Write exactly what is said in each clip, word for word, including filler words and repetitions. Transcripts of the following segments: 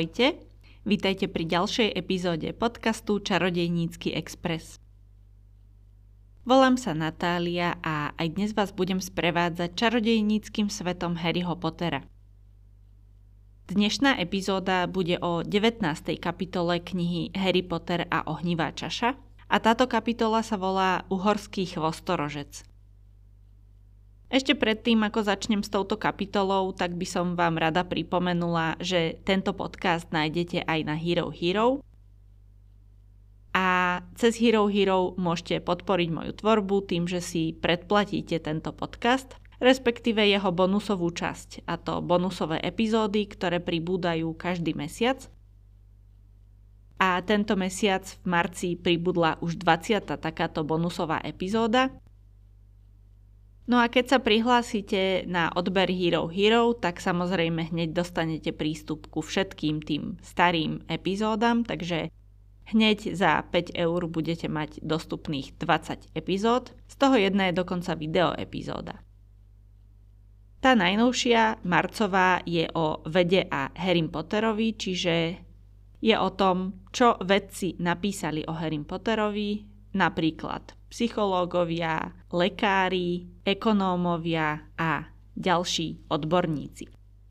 Ahojte, vítajte pri ďalšej epizóde podcastu Čarodejnícky Express. Volám sa Natália a aj dnes vás budem sprevádzať čarodejníckym svetom Harryho Pottera. Dnešná epizóda bude o devätnástej kapitole knihy Harry Potter a ohnivá čaša a táto kapitola sa volá Uhorský chvostorožec. Ešte predtým, ako začnem s touto kapitolou, tak by som vám rada pripomenula, že tento podcast nájdete aj na Hero Hero. A cez Hero Hero môžete podporiť moju tvorbu tým, že si predplatíte tento podcast, respektíve jeho bonusovú časť, a to bonusové epizódy, ktoré pribúdajú každý mesiac. A tento mesiac v marci pribudla už dvadsiata takáto bonusová epizóda. No a keď sa prihlásite na odber Hero Hero, tak samozrejme hneď dostanete prístup ku všetkým tým starým epizódam, takže hneď za päť eur budete mať dostupných dvadsať epizód, z toho jedna je dokonca video epizóda. Tá najnovšia, marcová, je o vede a Harrym Potterovi, čiže je o tom, čo vedci napísali o Harrym Potterovi, napríklad psychológovia, lekári, ekonómovia a ďalší odborníci.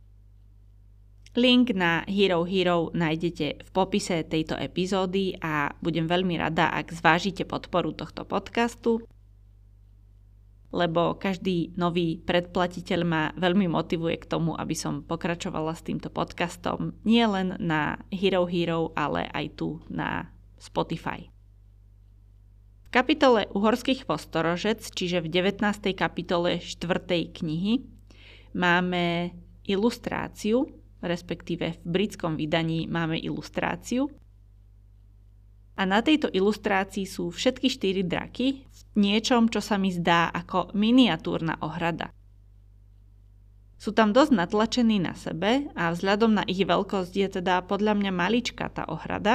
Link na Hero Hero nájdete v popise tejto epizódy a budem veľmi rada, ak zvážite podporu tohto podcastu, lebo každý nový predplatiteľ ma veľmi motivuje k tomu, aby som pokračovala s týmto podcastom nie len na Hero Hero, ale aj tu na Spotify. V kapitole Uhorský chvostorožec, čiže v devätnástej kapitole štvrtej knihy, máme ilustráciu, respektíve v britskom vydaní máme ilustráciu. A na tejto ilustrácii sú všetky štyri draky v niečom, čo sa mi zdá ako miniatúrna ohrada. Sú tam dosť natlačení na sebe a vzhľadom na ich veľkosť je teda podľa mňa maličká tá ohrada.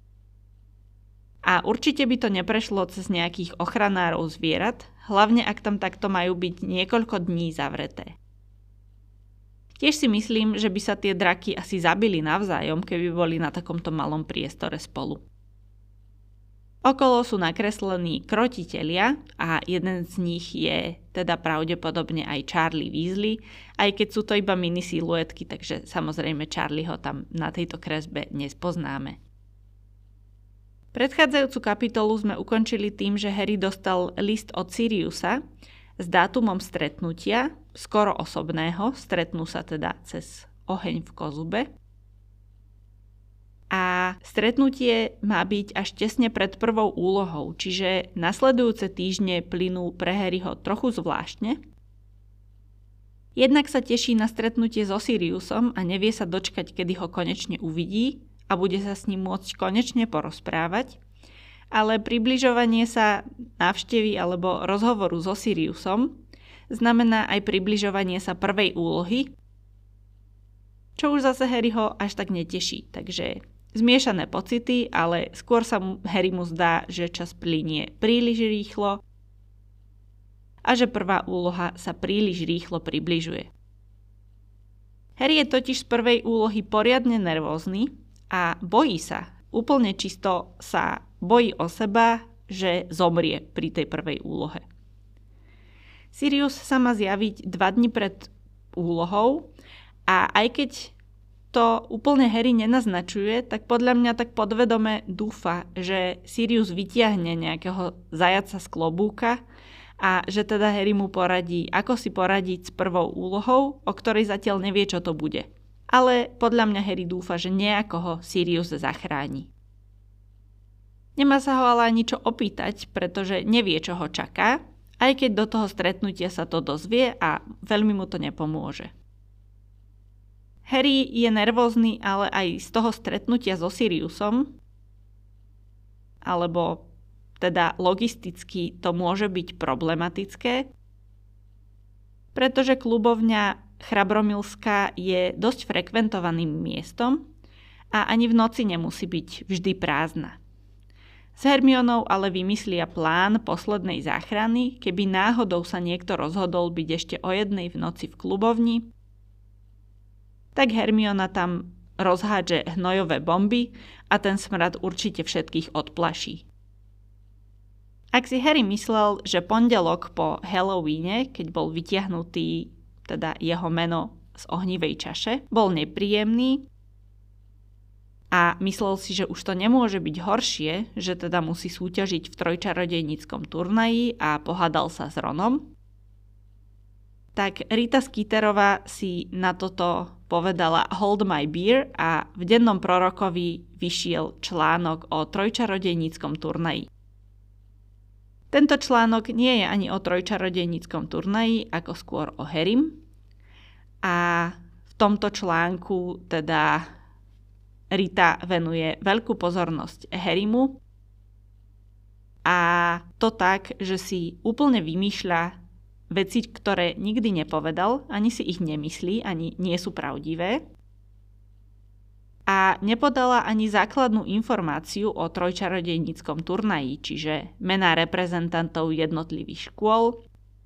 A určite by to neprešlo cez nejakých ochranárov zvierat, hlavne ak tam takto majú byť niekoľko dní zavreté. Tiež si myslím, že by sa tie draky asi zabili navzájom, keby boli na takomto malom priestore spolu. Okolo sú nakreslení krotitelia a jeden z nich je teda pravdepodobne aj Charlie Weasley, aj keď sú to iba mini siluetky, takže samozrejme Charlieho tam na tejto kresbe nespoznáme. Predchádzajúcu kapitolu sme ukončili tým, že Harry dostal list od Siriusa s dátumom stretnutia, skoro osobného, stretnú sa teda cez oheň v kozube. A stretnutie má byť až tesne pred prvou úlohou, čiže nasledujúce týždne plynú pre Harryho trochu zvláštne. Jednak sa teší na stretnutie so Siriusom a nevie sa dočkať, kedy ho konečne uvidí a bude sa s ním môcť konečne porozprávať, ale približovanie sa návštevy alebo rozhovoru so Siriusom znamená aj približovanie sa prvej úlohy, čo už zase Harryho až tak neteší, takže zmiešané pocity, ale skôr sa mu Harrymu zdá, že čas plynie príliš rýchlo a že prvá úloha sa príliš rýchlo približuje. Harry je totiž z prvej úlohy poriadne nervózny a bojí sa, úplne čisto sa bojí o seba, že zomrie pri tej prvej úlohe. Sirius sa má zjaviť dva dni pred úlohou a aj keď to úplne Harry nenaznačuje, tak podľa mňa tak podvedome dúfa, že Sirius vytiahne nejakého zajaca z klobúka a že teda Harry mu poradí, ako si poradiť s prvou úlohou, o ktorej zatiaľ nevie, čo to bude. Ale podľa mňa Harry dúfa, že nejako ho Sirius zachráni. Nemá sa ho ale ani čo opýtať, pretože nevie, čo ho čaká, aj keď do toho stretnutia sa to dozvie a veľmi mu to nepomôže. Harry je nervózny ale aj z toho stretnutia so Siriusom, alebo teda logisticky to môže byť problematické, pretože klubovňa Chrabromilská je dosť frekventovaným miestom a ani v noci nemusí byť vždy prázdna. S Hermionou ale vymyslia plán poslednej záchrany, keby náhodou sa niekto rozhodol byť ešte o jednej v noci v klubovni, tak Hermiona tam rozhádže hnojové bomby a ten smrad určite všetkých odplaší. Ak si Harry myslel, že pondelok po Halloweene, keď bol vytiahnutý teda jeho meno z ohnivej čaše, bol nepríjemný a myslel si, že už to nemôže byť horšie, že teda musí súťažiť v trojčarodejníckom turnaji a pohádal sa s Ronom, tak Rita Skeeterová si na toto povedala Hold my beer a v dennom prorokovi vyšiel článok o trojčarodejníckom turnaji. Tento článok nie je ani o trojčarodejníckom turnaji, ako skôr o Harrym. A v tomto článku teda Rita venuje veľkú pozornosť Harrymu a to tak, že si úplne vymýšľa veci, ktoré nikdy nepovedal, ani si ich nemyslí, ani nie sú pravdivé. A nepodala ani základnú informáciu o trojčarodejníckom turnaji, čiže mená reprezentantov jednotlivých škôl,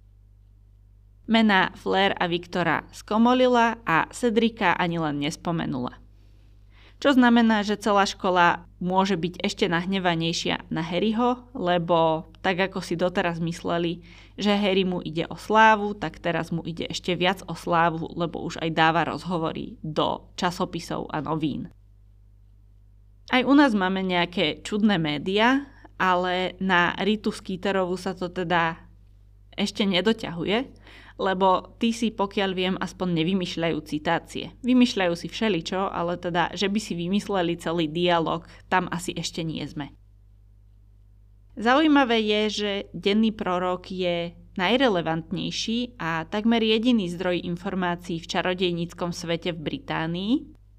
mená Flair a Viktora skomolila a Cedrika ani len nespomenula. Čo znamená, že celá škola môže byť ešte nahnevanejšia na Harryho, lebo tak ako si doteraz mysleli, že Harry mu ide o slávu, tak teraz mu ide ešte viac o slávu, lebo už aj dáva rozhovory do časopisov a novín. Aj u nás máme nejaké čudné médiá, ale na Ritu Skeeterovú sa to teda ešte nedoťahuje, lebo tí si, pokiaľ viem, aspoň nevymýšľajú citácie. Vymýšľajú si všeličo, ale teda, že by si vymysleli celý dialog, tam asi ešte nie sme. Zaujímavé je, že denný prorok je najrelevantnejší a takmer jediný zdroj informácií v čarodejníckom svete v Británii.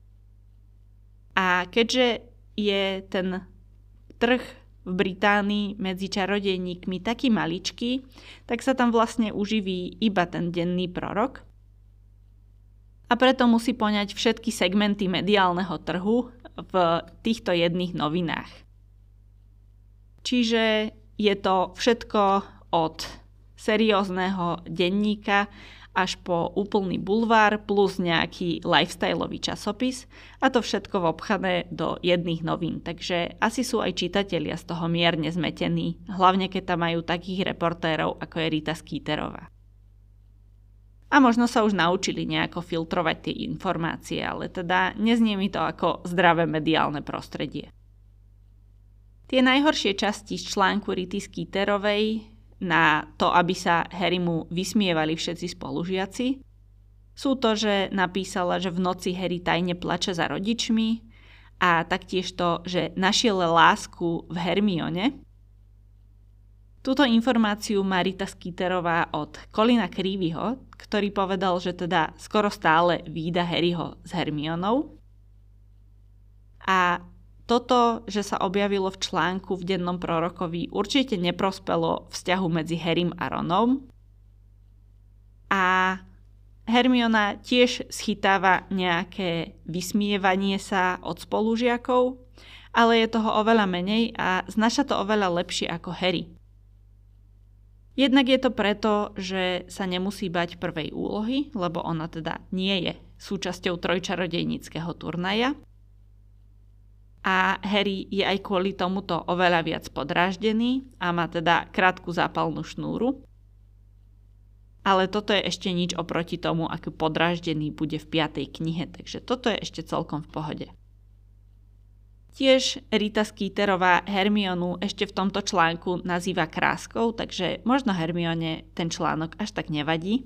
A keďže je ten trh v Británii medzi čarodejníkmi taký maličký, tak sa tam vlastne uživí iba ten denný prorok. A preto musí poňať všetky segmenty mediálneho trhu v týchto jedných novinách. Čiže je to všetko od seriózneho denníka až po úplný bulvár plus nejaký lifestyleový časopis a to všetko vopchané do jedných novín. Takže asi sú aj čitatelia z toho mierne zmetení, hlavne keď tam majú takých reportérov ako je Rita Skeeterová. A možno sa už naučili nejako filtrovať tie informácie, ale teda neznie mi to ako zdravé mediálne prostredie. Tie najhoršie časti z článku Rity Skeeterovej na to, aby sa Harrymu vysmievali všetci spolužiaci, sú to, že napísala, že v noci Harry tajne plače za rodičmi a taktiež to, že našiel lásku v Hermione. Túto informáciu má Rita Skeeterová od Colina Creevyho, ktorý povedal, že teda skoro stále vída Harryho s Hermionou. A toto, že sa objavilo v článku v dennom prorokovi, určite neprospelo vzťahu medzi Harrym a Ronom. A Hermiona tiež schytáva nejaké vysmievanie sa od spolužiakov, ale je toho oveľa menej a znáša to oveľa lepšie ako Harry. Jednak je to preto, že sa nemusí bať prvej úlohy, lebo ona teda nie je súčasťou trojčarodejníckeho turnaja. A Harry je aj kvôli tomuto oveľa viac podráždený a má teda krátku zápalnú šnúru. Ale toto je ešte nič oproti tomu, aký podráždený bude v piatej knihe, takže toto je ešte celkom v pohode. Tiež Rita Skeeterová Hermionu ešte v tomto článku nazýva kráskou, takže možno Hermione ten článok až tak nevadí.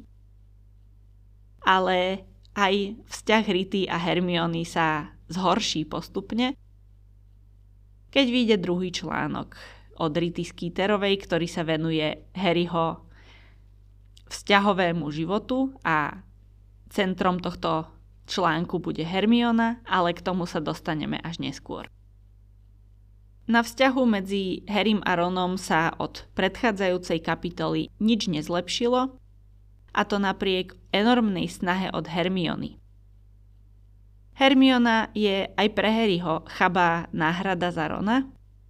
Ale aj vzťah Rity a Hermiony sa zhorší postupne, keď vyjde druhý článok od Rity Skeeterovej, ktorý sa venuje Harryho vzťahovému životu a centrom tohto článku bude Hermiona, ale k tomu sa dostaneme až neskôr. Na vzťahu medzi Harrym a Ronom sa od predchádzajúcej kapitoly nič nezlepšilo, a to napriek enormnej snahe od Hermiony. Hermiona je aj pre Harryho chabá náhrada za Rona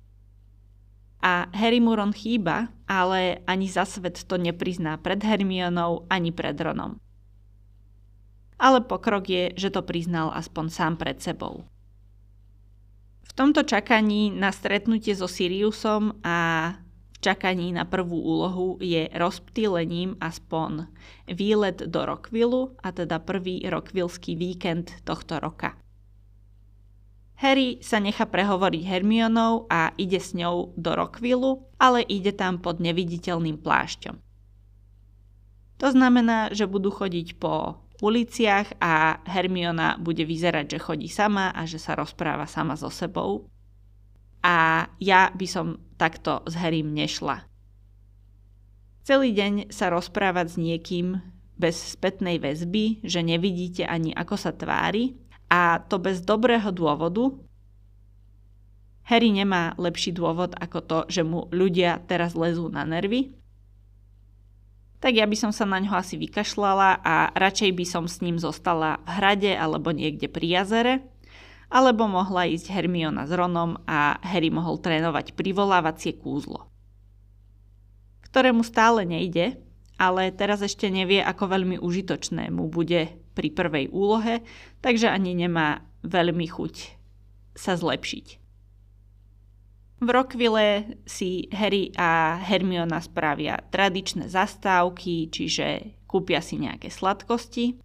a Harry mu Ron chýba, ale ani za svet to neprizná pred Hermionou ani pred Ronom. ale pokrok je, že to priznal aspoň sám pred sebou. V tomto čakaní na stretnutie so Siriusom a v čakaní na prvú úlohu je rozptýlením aspoň výlet do Rockvillu, a teda prvý rockvillský víkend tohto roka. Harry sa nechá prehovoriť Hermionou a ide s ňou do Rockvillu, ale ide tam pod neviditeľným plášťom. To znamená, že budú chodiť po uliciach a Hermiona bude vyzerať, že chodí sama a že sa rozpráva sama so sebou. A ja by som takto s Harrym nešla. Celý deň sa rozprávať s niekým bez spätnej väzby, že nevidíte ani ako sa tvári, a to bez dobrého dôvodu. Harry nemá lepší dôvod ako to, že mu ľudia teraz lezú na nervy. Tak ja by som sa na ňo asi vykašľala a radšej by som s ním zostala v hrade alebo niekde pri jazere, alebo mohla ísť Hermiona s Ronom a Harry mohol trénovať privolávacie kúzlo, ktorému stále nejde, ale teraz ešte nevie, ako veľmi užitočné mu bude pri prvej úlohe, takže ani nemá veľmi chuť sa zlepšiť. V Rockville si Harry a Hermiona spravia tradičné zastávky, čiže kúpia si nejaké sladkosti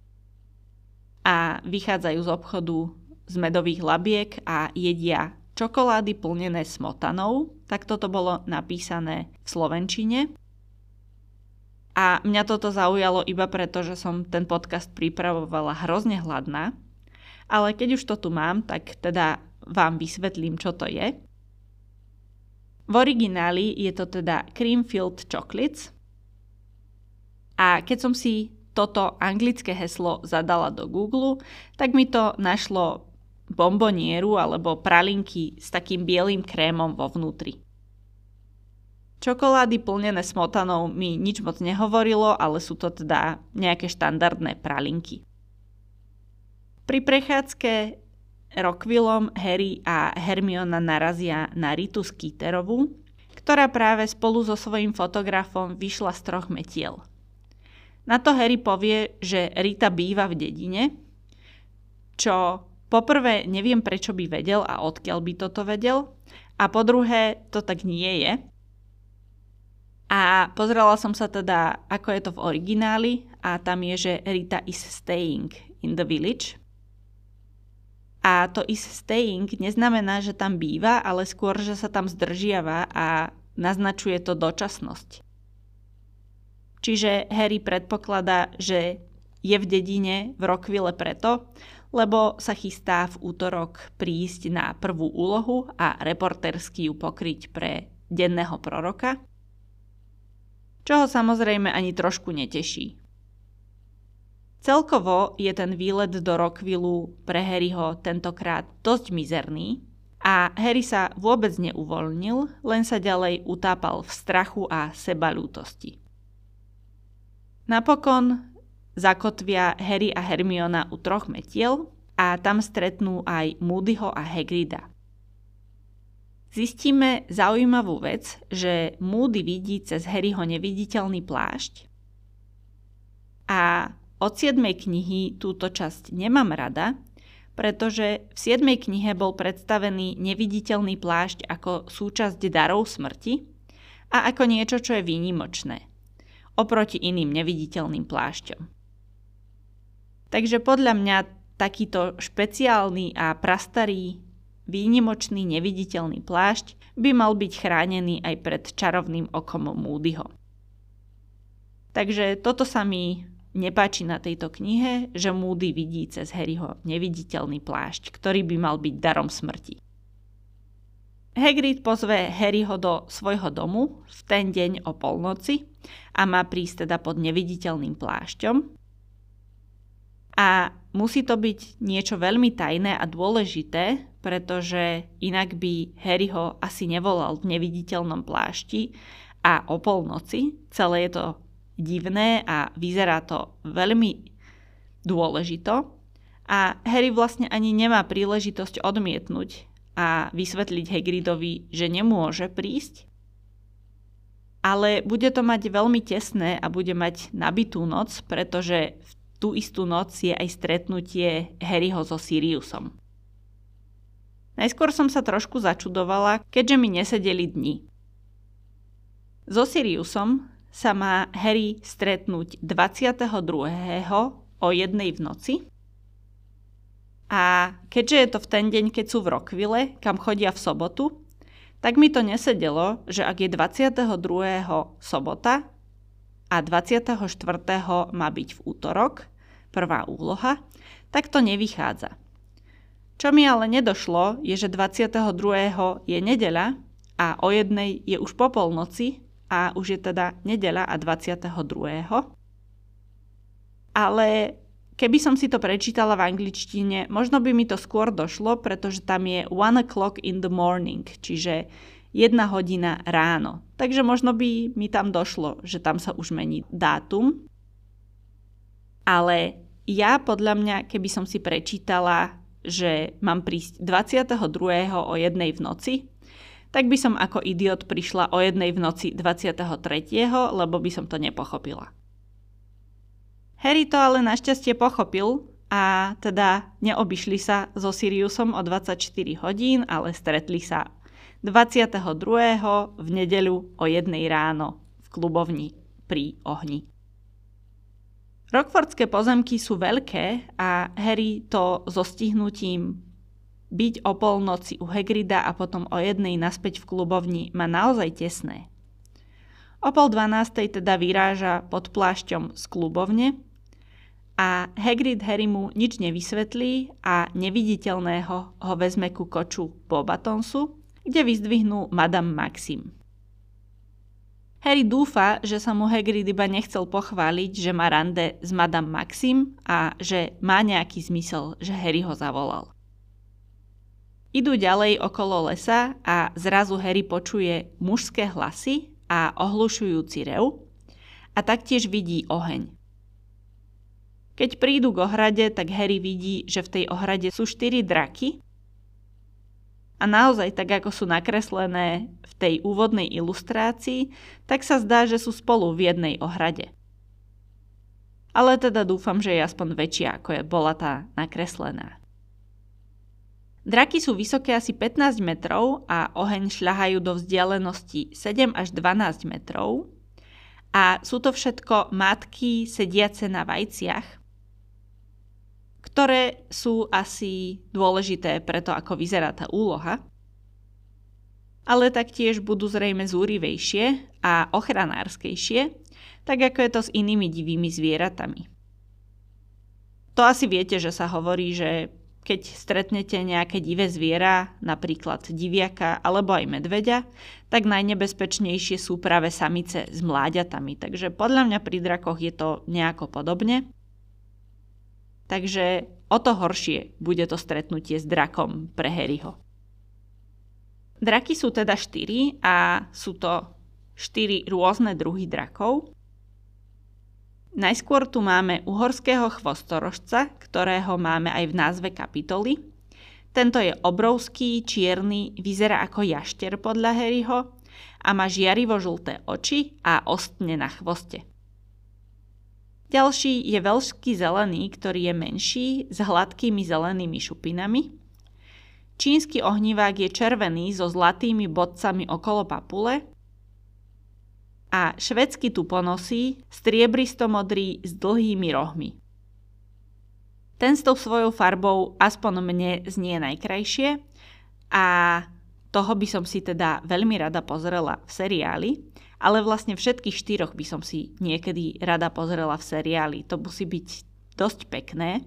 a vychádzajú z obchodu z medových labiek a jedia čokolády plnené smotanou. Tak toto bolo napísané v slovenčine. A mňa toto zaujalo iba preto, že som ten podcast pripravovala hrozne hladná. Ale keď už to tu mám, tak teda vám vysvetlím, čo to je. V origináli je to teda Cream-filled chocolates. A keď som si toto anglické heslo zadala do Google, tak mi to našlo bombonieru alebo pralinky s takým bielým krémom vo vnútri. Čokolády plnené smotanou mi nič moc nehovorilo, ale sú to teda nejaké štandardné pralinky. Pri prechádzke Rockvillom Harry a Hermiona narazia na Ritu Skeeterovú, ktorá práve spolu so svojím fotografom vyšla z troch metiel. Na to Harry povie, že Rita býva v dedine, čo poprvé neviem, prečo by vedel a odkiaľ by toto vedel, a po druhé to tak nie je. A pozrela som sa teda, ako je to v origináli, a tam je, že Rita is staying in the village. A to is staying neznamená, že tam býva, ale skôr, že sa tam zdržiava a naznačuje to dočasnosť. Čiže Harry predpokladá, že je v dedine v Rockville preto, lebo sa chystá v útorok prísť na prvú úlohu a reportérsky ju pokryť pre denného proroka, čo ho samozrejme ani trošku neteší. Celkovo je ten výlet do Rockvillu pre Harryho tentokrát dosť mizerný a Harry sa vôbec neuvoľnil, len sa ďalej utápal v strachu a sebalútosti. Napokon zakotvia Harry a Hermiona u troch metiel a tam stretnú aj Moodyho a Hagrida. Zistíme zaujímavú vec, že Moody vidí cez Harryho neviditeľný plášť a od siedmej knihy túto časť nemám rada, pretože v siedmej knihe bol predstavený neviditeľný plášť ako súčasť darov smrti a ako niečo, čo je výnimočné, oproti iným neviditeľným plášťom. Takže podľa mňa takýto špeciálny a prastarý výnimočný neviditeľný plášť by mal byť chránený aj pred čarovným okom Moodyho. Takže toto sa mi nepáči na tejto knihe, že Moody vidí cez Harryho neviditeľný plášť, ktorý by mal byť darom smrti. Hagrid pozve Harryho do svojho domu v ten deň o polnoci a má prísť teda pod neviditeľným plášťom. A musí to byť niečo veľmi tajné a dôležité, pretože inak by Harryho asi nevolal v neviditeľnom plášti a o polnoci. Celé je to divné a vyzerá to veľmi dôležito. A Harry vlastne ani nemá príležitosť odmietnúť a vysvetliť Hagridovi, že nemôže prísť. Ale bude to mať veľmi tesné a bude mať nabitú noc, pretože v tú istú noc je aj stretnutie Harryho so Siriusom. Najskôr som sa trošku začudovala, keďže mi nesedeli dni. So Siriusom sa má Harry stretnúť dvadsiateho druhého o jednej v noci. A keďže je to v ten deň, keď sú v Rockville, kam chodia v sobotu, tak mi to nesedelo, že ak je dvadsiateho druhého sobota a dvadsiateho štvrtého má byť v útorok, prvá úloha, tak to nevychádza. Čo mi ale nedošlo, je, že dvadsiateho druhého je nedeľa a o jednej je už po polnoci a už je teda nedeľa a dvadsiateho druhého Ale keby som si to prečítala v angličtine, možno by mi to skôr došlo, pretože tam je one o'clock in the morning, čiže jedna hodina ráno. Takže možno by mi tam došlo, že tam sa už mení dátum. Ale ja podľa mňa, keby som si prečítala, že mám prísť dvadsiateho druhého o jednej v noci, tak by som ako idiot prišla o jednej v noci dvadsiateho tretieho lebo by som to nepochopila. Harry to ale našťastie pochopil a teda neobyšli sa so Siriusom o dvadsaťštyri hodín, ale stretli sa dvadsiateho druhého v nedeľu o jednej ráno v klubovni pri ohni. Rockfordské pozemky sú veľké a Harry to so stihnutím byť o polnoci u Hagrida a potom o jednej naspäť v klubovni má naozaj tesné. O pol dvanástej teda vyráža pod plášťom z klubovne a Hagrid Harrymu nič nevysvetlí a neviditeľného ho vezme ku koču Bobatonsu, kde vyzdvihnú Madame Maxim. Harry dúfa, že sa mu Hagrid iba nechcel pochváliť, že má rande s Madame Maxim a že má nejaký zmysel, že Harry ho zavolal. Idú ďalej okolo lesa a zrazu Harry počuje mužské hlasy a ohlušujúci rev a taktiež vidí oheň. Keď prídu k ohrade, tak Harry vidí, že v tej ohrade sú štyri draky a naozaj tak, ako sú nakreslené v tej úvodnej ilustrácii, tak sa zdá, že sú spolu v jednej ohrade. Ale teda dúfam, že je aspoň väčšia, ako je bola tá nakreslená. Draky sú vysoké asi pätnásť metrov a oheň šľahajú do vzdialenosti sedem až dvanásť metrov a sú to všetko matky sediace na vajciach, ktoré sú asi dôležité preto, ako vyzerá tá úloha, ale taktiež budú zrejme zúrivejšie a ochranárskejšie, tak ako je to s inými divými zvieratami. To asi viete, že sa hovorí, že keď stretnete nejaké divé zviera, napríklad diviaka alebo aj medveďa, tak najnebezpečnejšie sú práve samice s mláďatami. Takže podľa mňa pri drakoch je to nejako podobne. Takže o to horšie bude to stretnutie s drakom pre Harryho. Draky sú teda štyri a sú to štyri rôzne druhy drakov. Najskôr tu máme uhorského chvostorožca, ktorého máme aj v názve kapitoly. Tento je obrovský, čierny, vyzerá ako jašter podľa Harryho a má žiarivo-žlté oči a ostne na chvoste. Ďalší je veľšský zelený, ktorý je menší, s hladkými zelenými šupinami. Čínsky ohnivák je červený so zlatými bodcami okolo papule. A švédsky tuponosý, striebristo-modrý s dlhými rohmi. Ten s tou svojou farbou aspoň mne znie najkrajšie a toho by som si teda veľmi rada pozrela v seriáli, ale vlastne všetkých štyroch by som si niekedy rada pozrela v seriáli. To musí byť dosť pekné.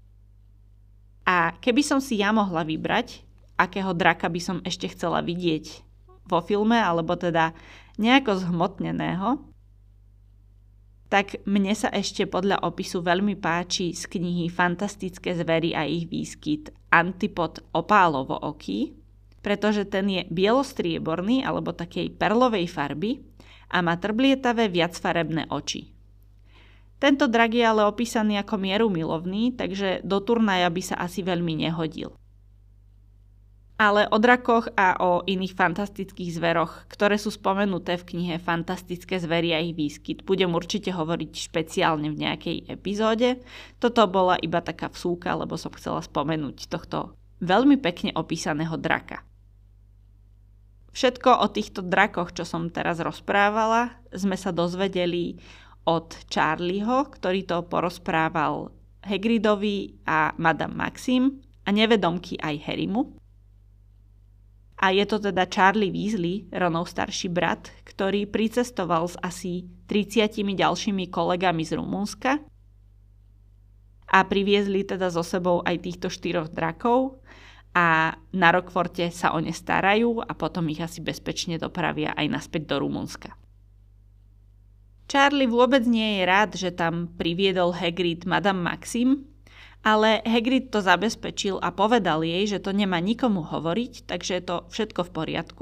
A keby som si ja mohla vybrať, akého draka by som ešte chcela vidieť vo filme, alebo teda nejako zhmotneného, tak mne sa ešte podľa opisu veľmi páči z knihy Fantastické zvery a ich výskyt Antipod opálovo-oký, pretože ten je bielostrieborný alebo takej perlovej farby a má trblietavé viacfarebné oči. Tento drak je ale opísaný ako mierumilovný, takže do turnaja by sa asi veľmi nehodil. Ale o drakoch a o iných fantastických zveroch, ktoré sú spomenuté v knihe Fantastické zvery a ich výskyt, budem určite hovoriť špeciálne v nejakej epizóde. Toto bola iba taká vsúka, lebo som chcela spomenúť tohto veľmi pekne opísaného draka. Všetko o týchto drakoch, čo som teraz rozprávala, sme sa dozvedeli od Charlieho, ktorý to porozprával Hagridovi a Madame Maxim a nevedomky aj Harrymu. A je to teda Charlie Weasley, Ronov starší brat, ktorý pricestoval s asi tridsiatimi ďalšími kolegami z Rumunska a priviezli teda so sebou aj týchto štyroch drakov a na Rockforte sa o ne starajú a potom ich asi bezpečne dopravia aj naspäť do Rumunska. Charlie vôbec nie je rád, že tam priviedol Hagrid Madame Maxim, ale Hagrid to zabezpečil a povedal jej, že to nemá nikomu hovoriť, takže je to všetko v poriadku.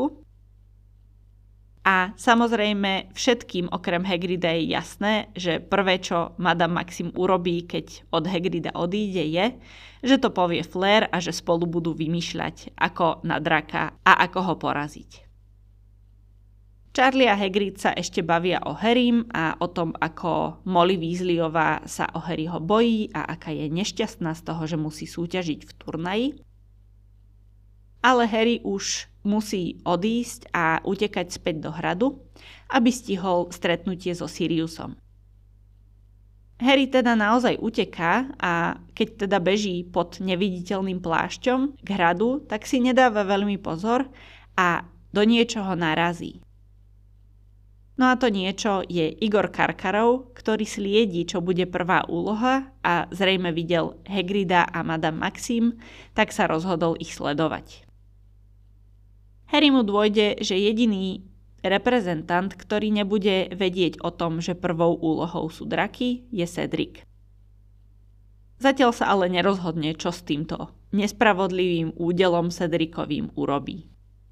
A samozrejme všetkým okrem Hagrida je jasné, že prvé, čo Madame Maxim urobí, keď od Hagrida odíde, je, že to povie Flair a že spolu budú vymýšľať, ako na draka a ako ho poraziť. Charlie a Hagrid sa ešte bavia o Harrym a o tom, ako Molly Weasleyová sa o Harryho bojí a aká je nešťastná z toho, že musí súťažiť v turnaji. Ale Harry už musí odísť a utekať späť do hradu, aby stihol stretnutie so Siriusom. Harry teda naozaj uteká a keď teda beží pod neviditeľným plášťom k hradu, tak si nedáva veľmi pozor a do niečoho narazí. No a to niečo je Igor Karkarov, ktorý sliedí, čo bude prvá úloha a zrejme videl Hagrida a Madame Maxim, tak sa rozhodol ich sledovať. Harry mu dôjde, že jediný reprezentant, ktorý nebude vedieť o tom, že prvou úlohou sú draky, je Cedric. Zatiaľ sa ale nerozhodne, čo s týmto nespravodlivým údelom Cedricovým urobí.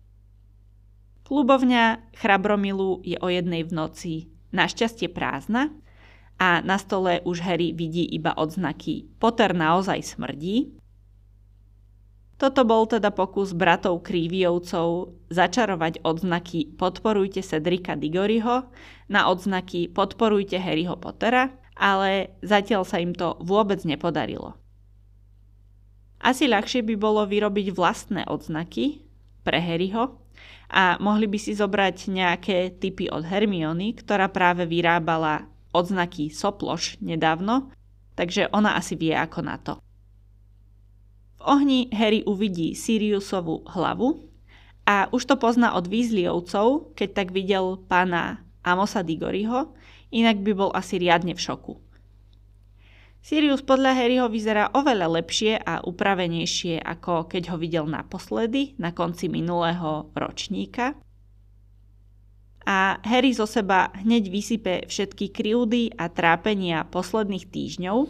Klubovňa Chrabromilu je o jednej v noci našťastie prázdna a na stole už Harry vidí iba odznaky Potter naozaj smrdí. Toto bol teda pokus bratov Creevyovcov začarovať odznaky Podporujte Cedrika Diggoryho na odznaky Podporujte Harryho Pottera, ale zatiaľ sa im to vôbec nepodarilo. Asi ľahšie by bolo vyrobiť vlastné odznaky pre Harryho, a mohli by si zobrať nejaké tipy od Hermiony, ktorá práve vyrábala odznaky Soploš nedávno, takže ona asi vie ako na to. V ohni Harry uvidí Siriusovú hlavu a už to pozná od Weasleyovcov, keď tak videl pána Amosa Diggoryho, inak by bol asi riadne v šoku. Sirius podľa Harryho vyzerá oveľa lepšie a upravenejšie, ako keď ho videl naposledy, na konci minulého ročníka. A Harry zo seba hneď vysype všetky krivdy a trápenia posledných týždňov.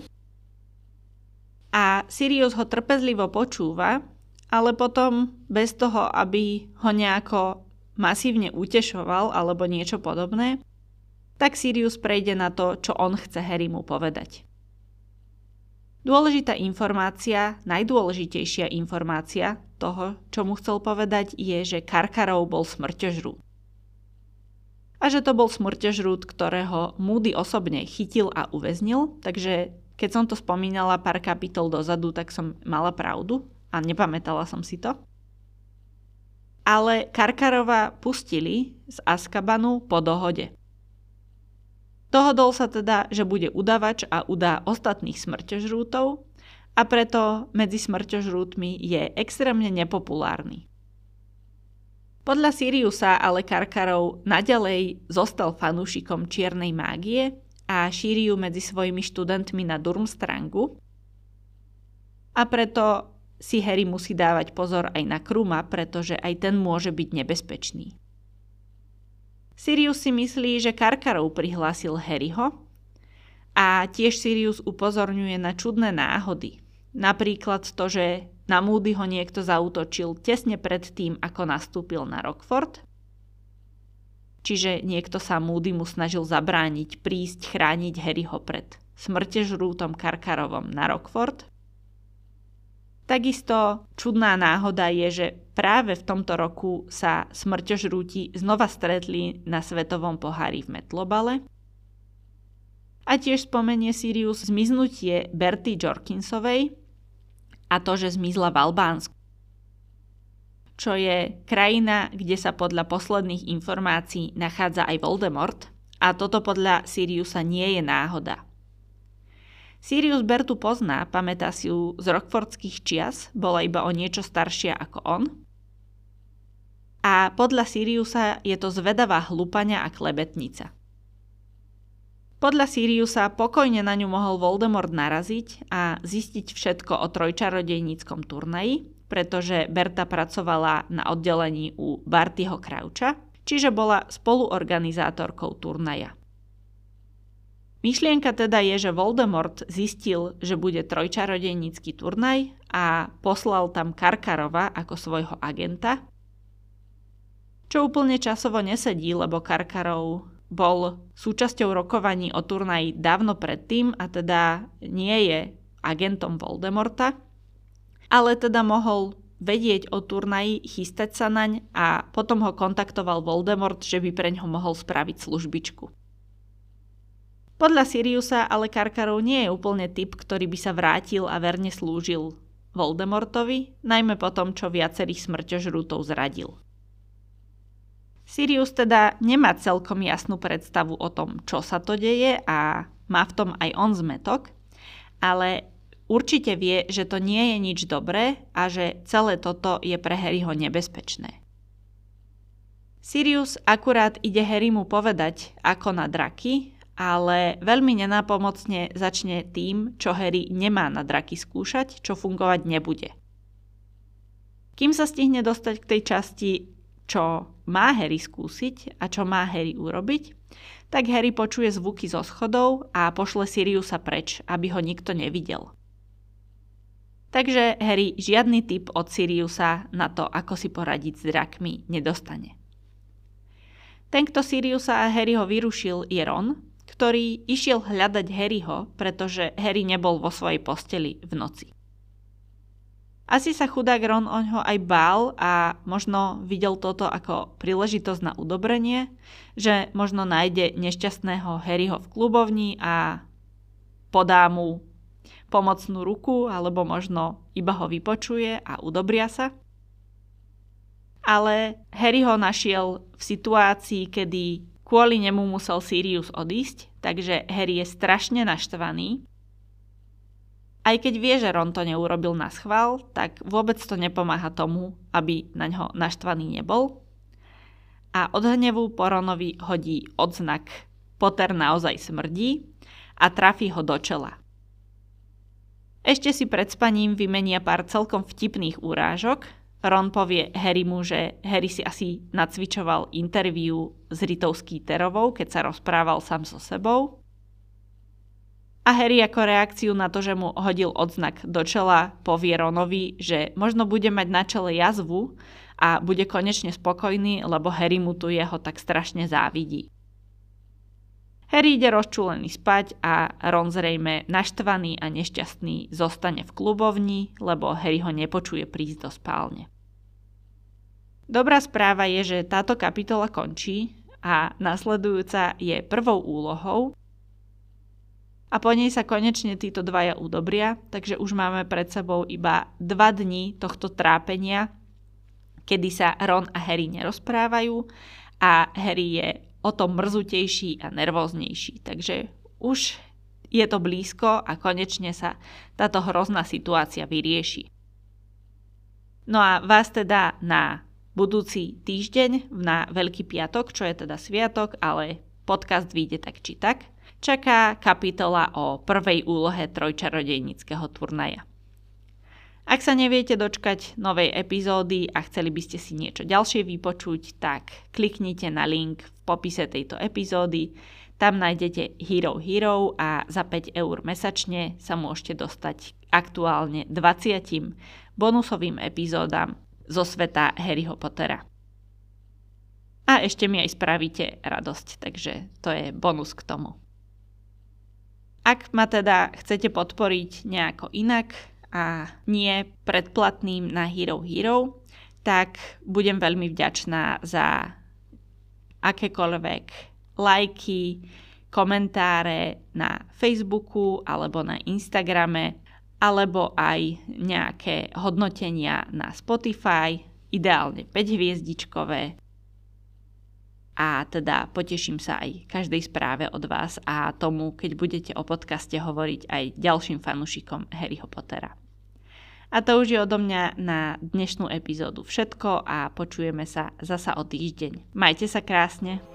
A Sirius ho trpezlivo počúva, ale potom bez toho, aby ho nejako masívne utešoval alebo niečo podobné, tak Sirius prejde na to, čo on chce Harrymu povedať. Dôležitá informácia, najdôležitejšia informácia toho, čo mu chcel povedať, je, že Karkarov bol smrťožrút. A že to bol smrťožrút, ktorého Moody osobne chytil a uväznil, takže keď som to spomínala pár kapitol dozadu, tak som mala pravdu a nepamätala som si to. Ale Karkarova pustili z Azkabanu po dohode. Dohodol sa teda, že bude udavač a udá ostatných smrťožrútov a preto medzi smrťožrútmi je extrémne nepopulárny. Podľa Siriusa ale Karkarov naďalej zostal fanúšikom čiernej mágie a šíri ju medzi svojimi študentmi na Durmstrangu a preto si Harry musí dávať pozor aj na Kruma, pretože aj ten môže byť nebezpečný. Sirius si myslí, že Karkarov prihlásil Harryho a tiež Sirius upozorňuje na čudné náhody. Napríklad to, že na Moodyho niekto zaútočil tesne pred tým, ako nastúpil na Rockford. Čiže niekto sa Moodymu snažil zabrániť prísť chrániť Harryho pred smrtežrútom Karkarovom na Rockford. Takisto čudná náhoda je, že práve v tomto roku sa smrťožrúti znova stretli na svetovom pohári v Metlobale. A tiež spomenie Sirius zmiznutie Berty Jorkinsovej a to, že zmizla v Albánsku, čo je krajina, kde sa podľa posledných informácií nachádza aj Voldemort, a toto podľa Siriusa nie je náhoda. Sirius Bertu pozná, pamätá si ju z rockfordských čias, bola iba o niečo staršia ako on. A podľa Siriusa je to zvedavá hlupania a klebetnica. Podľa Siriusa pokojne na ňu mohol Voldemort naraziť a zistiť všetko o trojčarodejníckom turnaji, pretože Berta pracovala na oddelení u Bartyho Croucha, čiže bola spoluorganizátorkou turnaja. Myšlienka teda je, že Voldemort zistil, že bude trojčarodejnícky turnaj a poslal tam Karkarova ako svojho agenta, čo úplne časovo nesedí, lebo Karkarov bol súčasťou rokovaní o turnaji dávno predtým a teda nie je agentom Voldemorta, ale teda mohol vedieť o turnaji, chystať sa naň a potom ho kontaktoval Voldemort, že by preňho mohol spraviť službičku. Podľa Siriusa ale Karkarov nie je úplne typ, ktorý by sa vrátil a verne slúžil Voldemortovi, najmä po tom, čo viacerých smrťožrútov zradil. Sirius teda nemá celkom jasnú predstavu o tom, čo sa to deje a má v tom aj on zmätok, ale určite vie, že to nie je nič dobré a že celé toto je pre Harryho nebezpečné. Sirius akurát ide Harrymu povedať, ako na draky, ale veľmi nenápomocne začne tým, čo Harry nemá na draky skúšať, čo fungovať nebude. Kým sa stihne dostať k tej časti, čo má Harry skúsiť a čo má Harry urobiť, tak Harry počuje zvuky zo schodov a pošle Siriusa preč, aby ho nikto nevidel. Takže Harry žiadny tip od Siriusa na to, ako si poradiť s drakmi, nedostane. Ten, kto Siriusa a Harryho vyrušil, je Ron, ktorý išiel hľadať Harryho, pretože Harry nebol vo svojej posteli v noci. Asi sa chudák Ron oňho aj bál a možno videl toto ako príležitosť na udobrenie, že možno nájde nešťastného Harryho v klubovni a podá mu pomocnú ruku, alebo možno iba ho vypočuje a udobria sa. Ale Harry ho našiel v situácii, kedy kvôli nemu musel Sirius odísť, takže Harry je strašne naštvaný. Aj keď vie, že Ron to neurobil na schvál, tak vôbec to nepomáha tomu, aby na ňo naštvaný nebol. A od hnevu po Ronovi hodí odznak Potter naozaj smrdí a trafí ho do čela. Ešte si pred spaním vymenia pár celkom vtipných úrážok. Ron povie Harrymu, že Harry si asi nacvičoval interviu s Ritou Skeeterovou, keď sa rozprával sám so sebou. A Harry ako reakciu na to, že mu hodil odznak do čela, povie Ronovi, že možno bude mať na čele jazvu a bude konečne spokojný, lebo Harry mu tu jeho tak strašne závidí. Harry ide rozčúlený spať a Ron zrejme naštvaný a nešťastný zostane v klubovni, lebo Harry ho nepočuje prísť do spálne. Dobrá správa je, že táto kapitola končí a nasledujúca je prvou úlohou a po nej sa konečne títo dvaja udobria, takže už máme pred sebou iba dva dni tohto trápenia, kedy sa Ron a Harry nerozprávajú a Harry je o to mrzutejší a nervóznejší. Takže už je to blízko a konečne sa táto hrozná situácia vyrieši. No a vás teda na budúci týždeň, na Veľký piatok, čo je teda sviatok, ale podcast vyjde tak či tak, čaká kapitola o prvej úlohe trojčarodejníckeho turnaja. Ak sa neviete dočkať novej epizódy a chceli by ste si niečo ďalšie vypočuť, tak kliknite na link v popise tejto epizódy. Tam nájdete Hero Hero a za päť eur mesačne sa môžete dostať aktuálne dvadsiatim bonusovým epizódam zo sveta Harryho Pottera. A ešte mi aj spravíte radosť, takže to je bonus k tomu. Ak ma teda chcete podporiť nejako inak, a nie predplatným na Hero Hero, tak budem veľmi vďačná za akékoľvek lajky, komentáre na Facebooku alebo na Instagrame, alebo aj nejaké hodnotenia na Spotify, ideálne päť hviezdičkové. A teda poteším sa aj každej správe od vás a tomu, keď budete o podcaste hovoriť aj ďalším fanúšikom Harryho Pottera. A to už je odo mňa na dnešnú epizódu všetko a počujeme sa zasa o týždeň. Majte sa krásne.